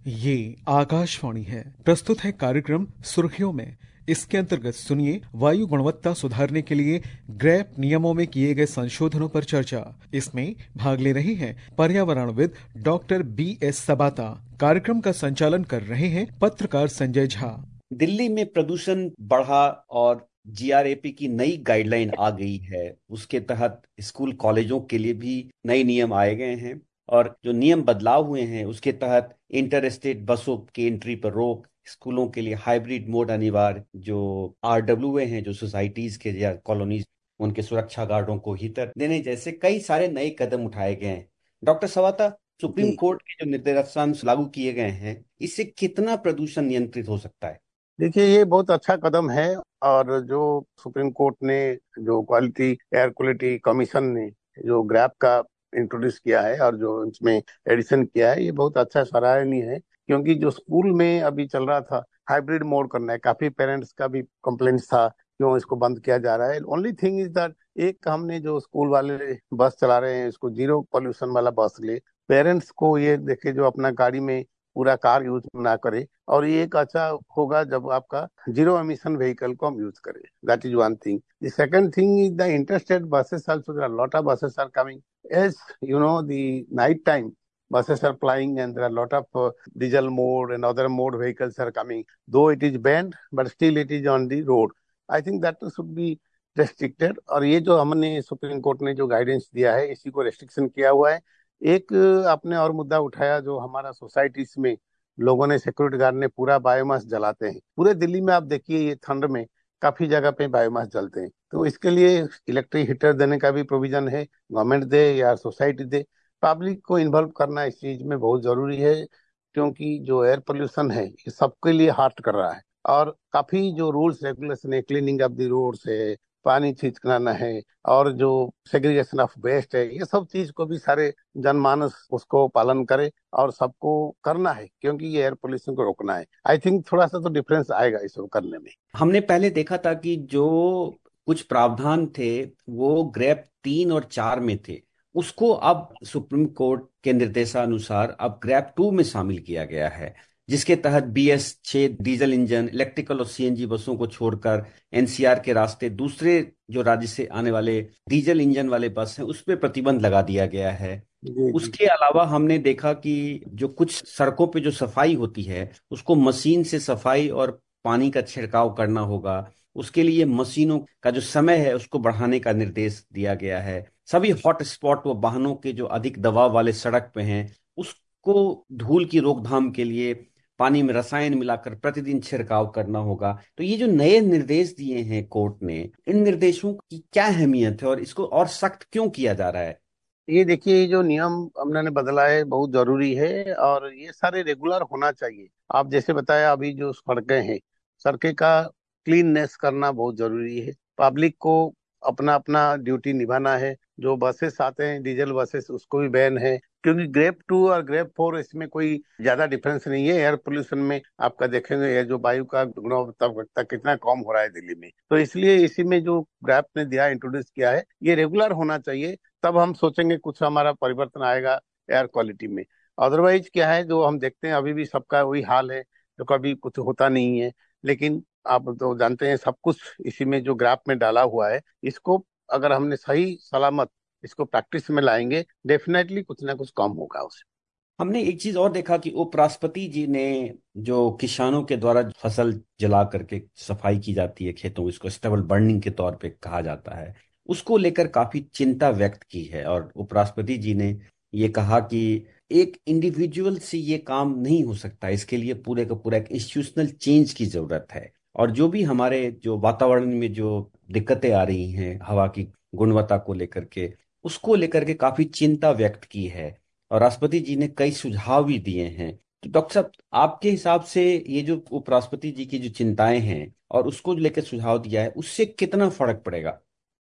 ये आकाशवाणी है। प्रस्तुत है कार्यक्रम सुर्खियों में। इसके अंतर्गत सुनिए वायु गुणवत्ता सुधारने के लिए ग्रैप नियमों में किए गए संशोधनों पर चर्चा। इसमें भाग ले रहे हैं पर्यावरणविद डॉक्टर BS सबाता। कार्यक्रम का संचालन कर रहे हैं पत्रकार संजय झा। दिल्ली में प्रदूषण बढ़ा और GRAP की नई गाइडलाइन आ गई है। उसके तहत स्कूल कॉलेजों के लिए भी नए नियम आए गए हैं और जो नियम बदलाव हुए हैं उसके तहत इंटर स्टेट बसों की एंट्री पर रोक, स्कूलों के लिए हाइब्रिड मोड अनिवार्य, जो RWA हैं जो सोसाइटीज के या कॉलोनीज उनके सुरक्षा गार्डों को हीटर देने जैसे कई सारे नए कदम उठाए गए हैं। डॉक्टर सवाता, सुप्रीम जी कोर्ट के जो निर्देशांश लागू किए गए हैं इससे कितना प्रदूषण नियंत्रित हो सकता है? देखिए, ये बहुत अच्छा कदम है। और जो सुप्रीम कोर्ट ने, जो क्वालिटी एयर क्वालिटी कमीशन ने जो ग्रैप का इंट्रोड्यूस किया है और जो इसमें एडिशन किया है, ये बहुत अच्छा सराहनीय है। क्योंकि जो स्कूल में अभी चल रहा था हाइब्रिड मोड करना है, काफी पेरेंट्स का भी कंप्लेंट्स था क्यों इसको बंद किया जा रहा है। ओनली थिंग इज दैट एक हमने जो स्कूल वाले बस चला रहे हैं इसको जीरो पोल्यूशन वाला बस ले, पेरेंट्स को ये देखे जो अपना गाड़ी में पूरा कार यूज ना करे। और ये एक अच्छा होगा जब आपका जीरो एमिशन व्हीकल को हम यूज करें। That is one thing. The second thing is the interstate buses also, there are lot of buses are coming as you know the night time buses are flying, and there are lot of diesel mode and other mode vehicles are coming, though it is banned but still it is on the road. I think that should be restricted। और ये जो हमने supreme court ने जो guidance दिया है इसी को रेस्ट्रिक्शन किया हुआ है। एक आपने और मुद्दा उठाया, जो हमारा सोसाइटीज में लोगों ने, सिक्योरिटी गार्ड ने पूरा बायोमास जलाते हैं। पूरे दिल्ली में आप देखिए, ये ठंड में काफी जगह पे बायोमास जलते हैं। तो इसके लिए इलेक्ट्रिक हीटर देने का भी प्रोविजन है, गवर्नमेंट दे या सोसाइटी दे। पब्लिक को इन्वॉल्व करना इस चीज में बहुत जरूरी है, क्योंकि जो एयर पोल्यूशन है ये सबके लिए हार्ट कर रहा है। और काफी जो रूल्स रेगुलेशन है, क्लीनिंग ऑफ द रोड्स है, पानी छिड़कना है, और जो सेग्रीगेशन ऑफ वेस्ट है, ये सब चीज को भी सारे जनमानस उसको पालन करे और सबको करना है, क्योंकि ये एयर पोल्यूशन को रोकना है। आई थिंक थोड़ा सा तो डिफरेंस आएगा इसको करने में। हमने पहले देखा था कि जो कुछ प्रावधान थे वो ग्रेप 3 और 4 में थे, उसको अब सुप्रीम कोर्ट के निर्देशानुसार अब ग्रेप 2 में शामिल किया गया है, जिसके तहत BS 6 डीजल इंजन, इलेक्ट्रिकल और CNG बसों को छोड़कर NCR के रास्ते दूसरे जो राज्य से आने वाले डीजल इंजन वाले बस हैं उस पर प्रतिबंध लगा दिया गया है। जी जी। उसके अलावा हमने देखा कि जो कुछ सड़कों पे जो सफाई होती है उसको मशीन से सफाई और पानी का छिड़काव करना होगा। उसके लिए मशीनों का जो समय है उसको बढ़ाने का निर्देश दिया गया है। सभी हॉट स्पॉट व वाहनों के जो अधिक दबाव वाले सड़क पे हैं उसको धूल की रोकथाम के लिए पानी में रसायन मिलाकर प्रतिदिन छिड़काव करना होगा। तो ये जो नए निर्देश दिए हैं कोर्ट ने, इन निर्देशों की क्या अहमियत है और इसको और सख्त क्यों किया जा रहा है? ये देखिए, ये जो नियम हमने बदला है बहुत जरूरी है और ये सारे रेगुलर होना चाहिए। आप जैसे बताया, अभी जो सड़कें हैं, सड़कें का क्लीननेस करना बहुत जरूरी है। पब्लिक को अपना अपना ड्यूटी निभाना है। जो बसेस आते हैं डीजल बसेस, उसको भी बैन है, क्योंकि ग्रेप 2 और ग्रेप 4 इसमें कोई ज्यादा डिफरेंस नहीं है। एयर पोल्यूशन में आपका देखेंगे ये जो वायु का गुणवत्ता कितना कम हो रहा है दिल्ली में। तो इसलिए इसी में जो ग्रेप ने दिया, इंट्रोड्यूस किया है, ये रेगुलर होना चाहिए। तब हम सोचेंगे कुछ हमारा परिवर्तन आएगा एयर क्वालिटी में। अदरवाइज क्या है, जो हम देखते हैं अभी भी सबका वही हाल है, जो कभी कुछ होता नहीं है। लेकिन आप तो जानते हैं सब कुछ इसी में जो ग्राफ में डाला हुआ है, इसको अगर हमने सही सलामत इसको प्रैक्टिस में लाएंगे, डेफिनेटली कुछ ना कुछ कम होगा उससे। हमने एक चीज और देखा कि उपराष्ट्रपति जी ने जो किसानों के द्वारा फसल जला करके सफाई की जाती है खेतों, इसको स्टबल बर्निंग के तौर पे कहा जाता है, उसको लेकर काफी चिंता व्यक्त की है। और उपराष्ट्रपति जी ने ये कहा कि एक इंडिविजुअल से ये काम नहीं हो सकता, इसके लिए पूरे का पूरा एक इंस्टीट्यूशनल चेंज की जरूरत है। और जो भी हमारे जो वातावरण में जो दिक्कतें आ रही हैं हवा की गुणवत्ता को लेकर के, उसको लेकर के काफी चिंता व्यक्त की है। और राष्ट्रपति जी ने कई सुझाव भी दिए हैं। तो डॉक्टर साहब, आपके हिसाब से ये जो उपराष्ट्रपति जी की जो चिंताएं हैं और उसको लेकर सुझाव दिया है, उससे कितना फर्क पड़ेगा?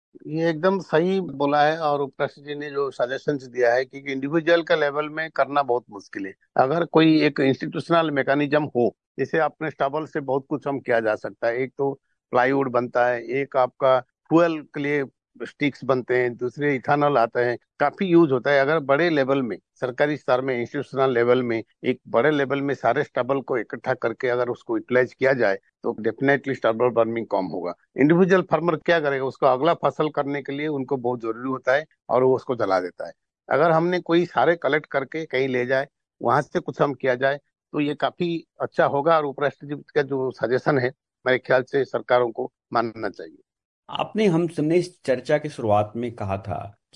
ये एकदम सही बोला है। और उपराष्ट्रपति जी ने जो सजेशंस दिया है कि इंडिविजुअल का लेवल में करना बहुत मुश्किल है। अगर कोई एक इंस्टीट्यूशनल मैकेनिज्म हो, जैसे अपने स्टबल से बहुत कुछ हम किया जा सकता है। एक तो प्लाईवुड बनता है, एक आपका फ्यूल के लिए स्टिक्स बनते हैं, दूसरे इथानॉल आते हैं, काफी यूज होता है। अगर बड़े लेवल में, सरकारी स्तर में, इंस्टीट्यूशनल लेवल में, एक बड़े लेवल में सारे स्टबल को इकट्ठा करके अगर उसको यूटिलाइज किया जाए तो डेफिनेटली स्टबल बर्निंग कम होगा। इंडिविजुअल फार्मर क्या करेगा, उसको अगला फसल करने के लिए उनको बहुत जरूरी होता है और वो उसको जला देता है। अगर हमने कोई सारे कलेक्ट करके कहीं ले जाए, वहां से कुछ हम किया जाए, तो ये काफी अच्छा होगा। और उपराष्ट्रपति का जो सजेशन है, मेरे ख्याल से सरकारों को मानना चाहिए। आपने हमने इस चर्चा की शुरुआत में कहा था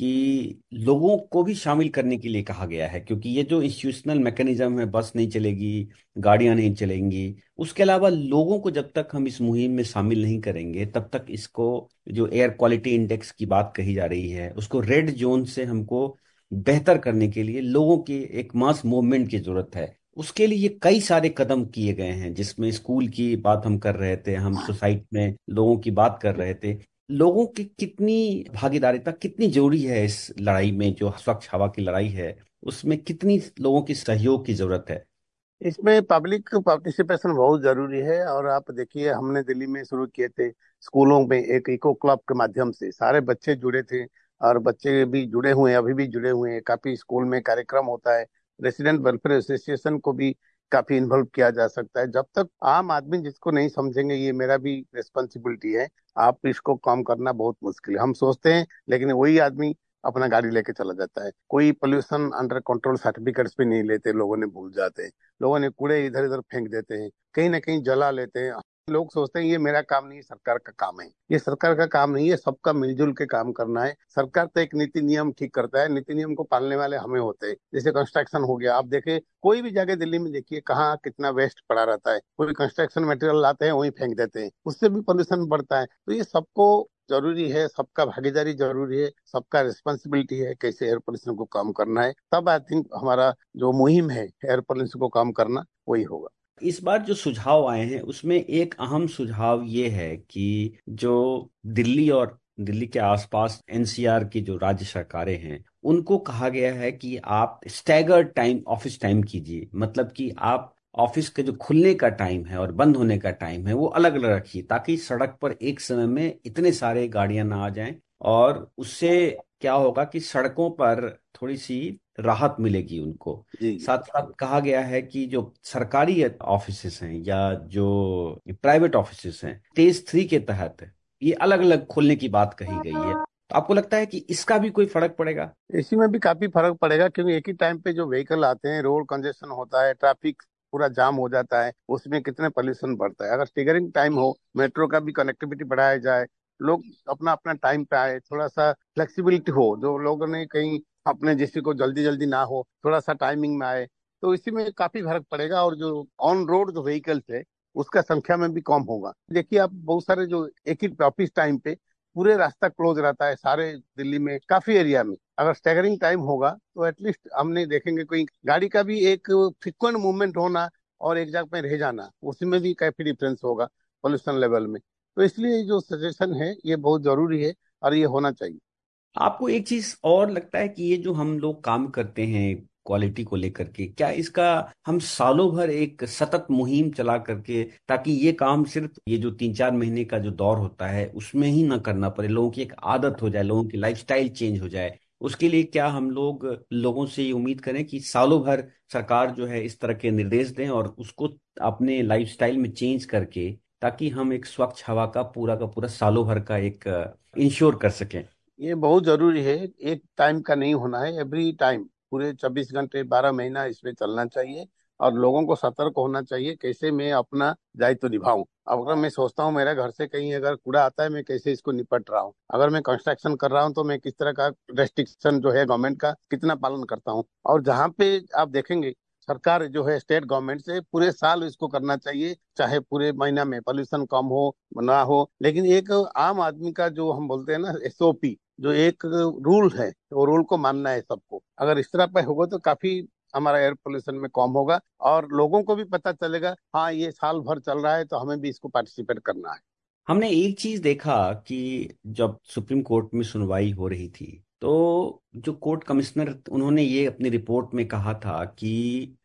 कि लोगों को भी शामिल करने के लिए कहा गया है, क्योंकि ये जो इंस्टीट्यूशनल मैकेनिज्म है, बस नहीं चलेगी, गाड़ियां नहीं चलेंगी, उसके अलावा लोगों को जब तक हम इस मुहिम में शामिल नहीं करेंगे तब तक इसको, जो एयर क्वालिटी इंडेक्स की बात कही जा रही है, उसको रेड जोन से हमको बेहतर करने के लिए लोगों की एक मास मूवमेंट की जरूरत है। उसके लिए कई सारे कदम किए गए हैं, जिसमें स्कूल की बात हम कर रहे थे, हम सोसाइटी में लोगों की बात कर रहे थे। लोगों की कितनी भागीदारिता कितनी जरूरी है इस लड़ाई में, जो स्वच्छ हवा की लड़ाई है, उसमें कितनी लोगों की सहयोग की जरूरत है? इसमें पब्लिक पार्टिसिपेशन बहुत जरूरी है। और आप देखिए, हमने दिल्ली में शुरू किए थे, स्कूलों में एक इको क्लब के माध्यम से सारे बच्चे जुड़े थे, और बच्चे भी जुड़े हुए हैं, अभी भी जुड़े हुए हैं। काफी स्कूल में कार्यक्रम होता है। रेसिडेंट वेलफेयर एसोसिएशन को भी काफी इन्वॉल्व किया जा सकता है। जब तक आम आदमी जिसको नहीं समझेंगे, ये मेरा भी रिस्पॉन्सिबिलिटी है, आप इसको कम करना बहुत मुश्किल है। हम सोचते हैं, लेकिन वही आदमी अपना गाड़ी लेके चला जाता है। कोई पोल्यूशन अंडर कंट्रोल सर्टिफिकेट्स भी नहीं लेते, लोगों ने भूल जाते हैं। लोगों ने कूड़े इधर इधर फेंक देते हैं, कहीं ना कहीं जला लेते हैं। लोग सोचते हैं ये मेरा काम नहीं, सरकार का काम है। ये सरकार का काम नहीं है, सबका मिलजुल के काम करना है। सरकार तो एक नीति नियम ठीक करता है, नीति नियम को पालने वाले हमें होते हैं। जैसे कंस्ट्रक्शन हो गया, आप देखे कोई भी जगह दिल्ली में देखिए, कहाँ कितना वेस्ट पड़ा रहता है। कोई कंस्ट्रक्शन मटेरियल लाते हैं, वहीं फेंक देते हैं, उससे भी पोल्यूशन बढ़ता है। तो ये सबको जरूरी है, सबका भागीदारी जरूरी है, सबका रिस्पॉन्सिबिलिटी है कैसे एयर पोल्यूशन को कम करना है। तब आई थिंक हमारा जो मुहिम है एयर पोल्यूशन को कम करना, वही होगा। इस बार जो सुझाव आए हैं उसमें एक अहम सुझाव ये है कि जो दिल्ली और दिल्ली के आसपास एनसीआर की जो राज्य सरकारें हैं, उनको कहा गया है कि आप स्टैगर्ड टाइम ऑफिस टाइम कीजिए। मतलब कि आप ऑफिस के जो खुलने का टाइम है और बंद होने का टाइम है वो अलग अलग रखिए, ताकि सड़क पर एक समय में इतने सारे गाड़ियां ना आ जाएं। और उससे क्या होगा कि सड़कों पर थोड़ी सी राहत मिलेगी उनको। जी। साथ साथ कहा गया है कि जो सरकारी ऑफिसेस हैं या जो प्राइवेट ऑफिसेस हैं, फेज 3 के तहत ये अलग अलग खोलने की बात कही गई है। तो आपको लगता है कि इसका भी कोई फर्क पड़ेगा? इसी में भी काफी फर्क पड़ेगा, क्योंकि एक ही टाइम पे जो व्हीकल आते हैं, रोड कंजेशन होता है, ट्रैफिक पूरा जाम हो जाता है, उसमें कितने पोल्यूशन बढ़ता है। अगर स्टिगरिंग टाइम हो, मेट्रो का भी कनेक्टिविटी बढ़ाया जाए, लोग अपना अपना टाइम पे आए, थोड़ा सा फ्लेक्सिबिलिटी हो, जो लोगों ने कहीं अपने जैसे को जल्दी जल्दी ना हो, थोड़ा सा टाइमिंग में आए, तो इसी में काफी फर्क पड़ेगा। और जो ऑन रोड जो व्हीकल्स है, उसका संख्या में भी कम होगा। देखिए, आप बहुत सारे जो एक ही ऑफिस टाइम पे पूरे रास्ता क्लोज रहता है सारे दिल्ली में, काफी एरिया में। अगर स्टैगरिंग टाइम होगा तो एटलीस्ट हमने देखेंगे कोई गाड़ी का भी एक फ्रिक्वेंट मूवमेंट होना, और एक जगह पे रह जाना, उसमें भी काफी डिफरेंस होगा पोल्यूशन लेवल में। तो इसलिए जो सजेशन है ये बहुत जरूरी है, और ये होना चाहिए। आपको एक चीज और लगता है कि ये जो हम लोग काम करते हैं क्वालिटी को लेकर के, क्या इसका हम सालों भर एक सतत मुहिम चला करके, ताकि ये काम सिर्फ ये जो 3-4 महीने का जो दौर होता है उसमें ही ना करना पड़े, लोगों की एक आदत हो जाए, लोगों की लाइफस्टाइल चेंज हो जाए, उसके लिए क्या हम लोग लोगों से ये उम्मीद करें कि सालों भर सरकार जो है इस तरह के निर्देश दें और उसको अपने लाइफस्टाइल में चेंज करके, ताकि हम एक स्वच्छ हवा का पूरा सालों भर का एक इंश्योर कर सकें? ये बहुत जरूरी है। एक टाइम का नहीं होना है, एवरी टाइम, पूरे 24 घंटे 12 महीना इसमें चलना चाहिए। और लोगों को सतर्क होना चाहिए, कैसे मैं अपना दायित्व निभाऊं। अब अगर मैं सोचता हूँ मेरे घर से कहीं अगर कूड़ा आता है, मैं कैसे इसको निपट रहा हूँ। अगर मैं कंस्ट्रक्शन कर रहा हूँ तो मैं किस तरह का रेस्ट्रिक्शन जो है गवर्नमेंट का कितना पालन करता हूँ। और जहाँ पे आप देखेंगे, सरकार जो है स्टेट गवर्नमेंट से पूरे साल इसको करना चाहिए, चाहे पूरे महीना में पोल्यूशन कम हो ना हो। लेकिन एक आम आदमी का जो हम बोलते हैं ना एसओपी, जो एक रूल है, वो रूल को मानना है सबको। अगर इस तरह पे होगा तो काफी हमारा एयर पोल्यूशन में कम होगा, और लोगों को भी पता चलेगा हाँ ये साल भर चल रहा है तो हमें भी इसको पार्टिसिपेट करना है। हमने एक चीज देखा कि जब सुप्रीम कोर्ट में सुनवाई हो रही थी, तो जो कोर्ट कमिश्नर, उन्होंने ये अपनी रिपोर्ट में कहा था कि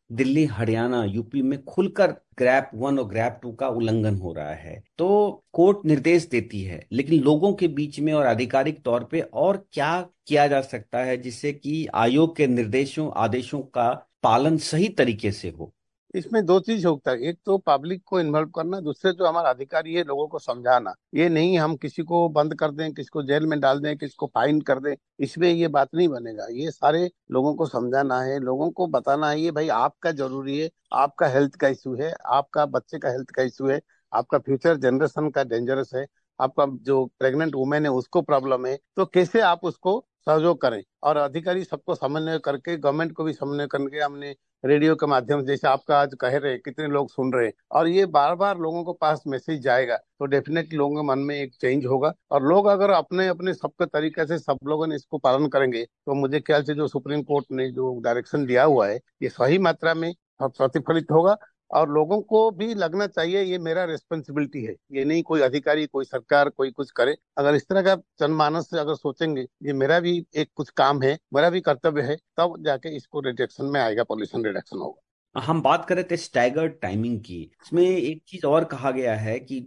दिल्ली, हरियाणा, यूपी में खुलकर ग्रैप 1 और ग्रैप 2 का उल्लंघन हो रहा है। तो कोर्ट निर्देश देती है, लेकिन लोगों के बीच में और आधिकारिक तौर पे और क्या किया जा सकता है जिससे कि आयोग के निर्देशों आदेशों का पालन सही तरीके से हो? इसमें दो चीज होता है, एक तो पब्लिक को इन्वॉल्व करना, दूसरे जो हमारा अधिकारी है लोगों को समझाना। ये नहीं हम किसी को बंद कर दें, किसी को जेल में डाल दें, किसी को फाइन कर दें, इसमें ये बात नहीं बनेगा। ये सारे लोगों को समझाना है, लोगों को बताना है ये भाई आपका जरूरी है, आपका हेल्थ का इशू है, आपका बच्चे का हेल्थ का इशू है, आपका फ्यूचर जनरेशन का डेंजरस है, आपका जो प्रेग्नेंट वुमेन है उसको प्रॉब्लम है, तो कैसे आप उसको सहयोग करें। और अधिकारी सबको समन्वय करके, गवर्नमेंट को भी समन्वय करके, हमने रेडियो के माध्यम से जैसे आपका आज कह रहे हैं, कितने लोग सुन रहे हैं, और ये बार बार लोगों को पास मैसेज जाएगा तो डेफिनेटली लोगों के मन में एक चेंज होगा। और लोग अगर अपने अपने सबके तरीके से सब लोगों ने इसको पालन करेंगे तो मुझे ख्याल से जो सुप्रीम कोर्ट ने जो डायरेक्शन दिया हुआ है ये सही मात्रा में प्रतिफलित होगा। और लोगों को भी लगना चाहिए ये मेरा रिस्पॉन्सिबिलिटी है, ये नहीं कोई अधिकारी, कोई सरकार, कोई कुछ करे। अगर इस तरह का जनमानस से अगर सोचेंगे ये मेरा भी एक कुछ काम है, मेरा भी कर्तव्य है, तब जाके इसको रिडक्शन में आएगा, पॉल्यूशन रिडक्शन होगा। हम बात कर रहे थे स्टैगर्ड टाइमिंग की। इसमें एक चीज और कहा गया है कि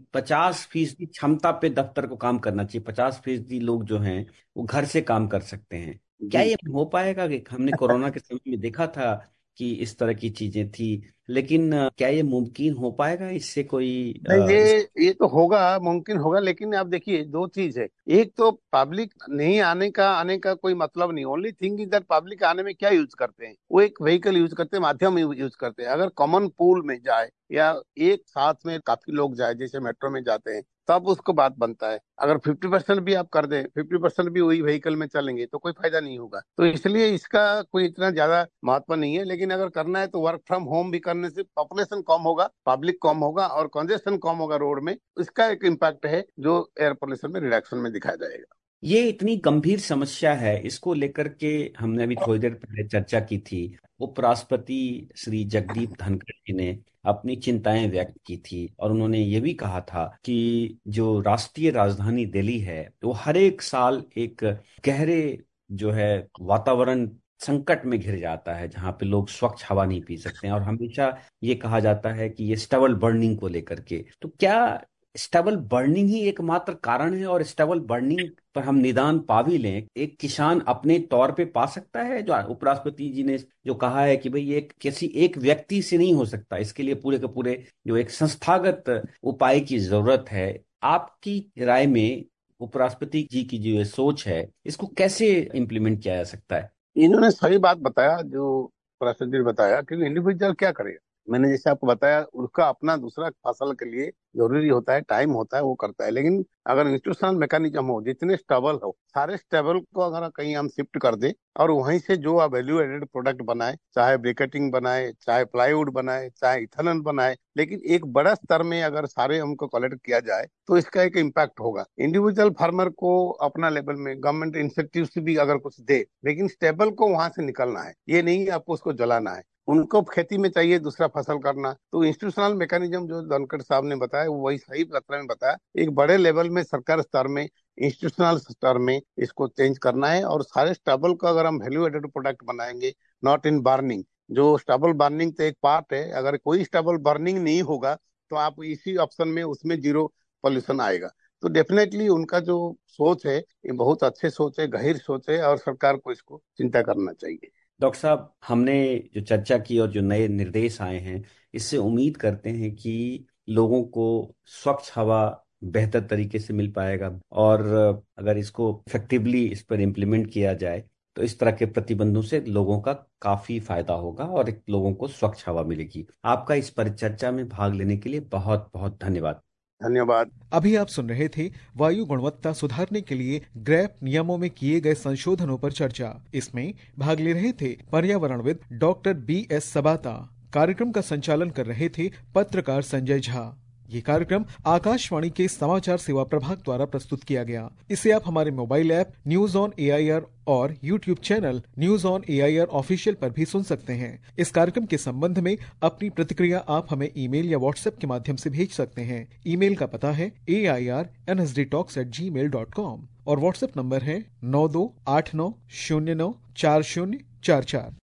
50% क्षमता पे दफ्तर को काम करना चाहिए, 50% लोग जो हैं वो घर से काम कर सकते हैं। क्या जी। ये हो पाएगा? कि हमने कोरोना के समय में देखा था कि इस तरह की चीजें थी, लेकिन क्या ये मुमकिन हो पाएगा? इससे कोई नहीं, ये तो होगा, मुमकिन होगा, लेकिन आप देखिए दो चीज है। एक तो पब्लिक नहीं आने का कोई मतलब नहीं। Only thing is that public आने में क्या यूज करते हैं, वो एक व्हीकल यूज करते हैं, माध्यम यूज करते हैं। अगर कॉमन पूल में जाए या एक साथ में काफी लोग जाए जैसे मेट्रो में जाते हैं, तब उसको बात बनता है। अगर 50% भी आप कर दें, 50% भी वही व्हीकल में चलेंगे तो कोई फायदा नहीं होगा। तो इसलिए इसका कोई इतना ज्यादा महत्व नहीं है। लेकिन अगर करना है तो वर्क फ्रॉम होम भी करने से पॉपुलेशन कम होगा, पब्लिक कम होगा और कंजेशन कम होगा रोड में। इसका एक इम्पैक्ट है जो एयर पोल्यूशन में रिडक्शन में दिखाया जाएगा। ये इतनी गंभीर समस्या है, इसको लेकर के हमने अभी थोड़ी देर पहले चर्चा की थी। उपराष्ट्रपति श्री जगदीप धनखड़ जी ने अपनी चिंताएं व्यक्त की थी और उन्होंने ये भी कहा था कि जो राष्ट्रीय राजधानी दिल्ली है वो हर एक साल एक गहरे जो है वातावरण संकट में घिर जाता है, जहाँ पे लोग स्वच्छ हवा नहीं पी सकते हैं। और हमेशा ये कहा जाता है कि ये स्टबल बर्निंग को लेकर के, तो क्या स्टबल बर्निंग ही एकमात्र कारण है? और स्टबल बर्निंग पर हम निदान पा भी लें, एक किसान अपने तौर पे पा सकता है? जो उपराष्ट्रपति जी ने जो कहा है कि भाई ये किसी एक व्यक्ति से नहीं हो सकता, इसके लिए पूरे के पूरे जो एक संस्थागत उपाय की जरूरत है। आपकी राय में उपराष्ट्रपति जी की जो ये सोच है, इसको कैसे इम्प्लीमेंट किया जा सकता है? इन्होंने सही बात बताया जो प्रशासक ने बताया, क्योंकि इंडिविजुअल क्या करेगा। मैंने जैसे आपको बताया, उसका अपना दूसरा फसल के लिए जरूरी होता है, टाइम होता है, वो करता है। लेकिन अगर इंस्टीट्यूशनल मैकेनिज्म हो, जितने स्टेबल हो, सारे स्टेबल को अगर कहीं हम शिफ्ट कर दें और वहीं से जो वैल्यू एडेड प्रोडक्ट बनाए, चाहे ब्रिकेटिंग बनाए, चाहे प्लाईवुड बनाए, चाहे इथेनॉल बनाए, लेकिन एक बड़ा स्तर में अगर सारे हमको कलेक्ट किया जाए तो इसका एक इम्पैक्ट होगा। इंडिविजुअल फार्मर को अपना लेवल में गवर्नमेंट इंसेंटिव भी अगर कुछ दे, लेकिन स्टेबल को वहां से निकलना है, ये नहीं आपको उसको जलाना है। उनको खेती में चाहिए दूसरा फसल करना। तो इंस्टीट्यूशनल मैकेनिज्म जो धनखड़ साहब ने बताया वो वही सही मात्रा में बताया। एक बड़े लेवल में सरकार स्तर में, इंस्टीट्यूशनल स्तर में इसको चेंज करना है। और सारे स्टेबल को अगर हम वैल्यू एडेड प्रोडक्ट बनाएंगे, नॉट इन बर्निंग। जो स्टेबल बर्निंग तो एक पार्ट है, अगर कोई स्टेबल बर्निंग नहीं होगा तो आप इसी ऑप्शन में उसमें जीरो पॉल्यूशन आएगा। तो डेफिनेटली उनका जो सोच है ये बहुत अच्छे सोच है, गहीर सोच है, और सरकार को इसको चिंता करना चाहिए। डॉक्टर साहब, हमने जो चर्चा की और जो नए निर्देश आए हैं, इससे उम्मीद करते हैं कि लोगों को स्वच्छ हवा बेहतर तरीके से मिल पाएगा। और अगर इसको इफेक्टिवली इस पर इम्प्लीमेंट किया जाए तो इस तरह के प्रतिबंधों से लोगों का काफी फायदा होगा और लोगों को स्वच्छ हवा मिलेगी। आपका इस परिचर्चा में भाग लेने के लिए बहुत बहुत धन्यवाद। धन्यवाद। अभी आप सुन रहे थे वायु गुणवत्ता सुधारने के लिए ग्रैप नियमों में किए गए संशोधनों पर चर्चा। इसमें भाग ले रहे थे पर्यावरणविद डॉक्टर BS सबाता। कार्यक्रम का संचालन कर रहे थे पत्रकार संजय झा। ये कार्यक्रम आकाशवाणी के समाचार सेवा प्रभाग द्वारा प्रस्तुत किया गया। इसे आप हमारे mobile app news on AIR और YouTube channel news on AIR official पर भी सुन सकते हैं। इस कार्यक्रम के संबंध में अपनी प्रतिक्रिया आप हमें ईमेल या व्हाट्सएप के माध्यम से भेज सकते हैं। ईमेल का पता है airnsdtalks@gmail.com और व्हाट्सएप नंबर है 9289094044।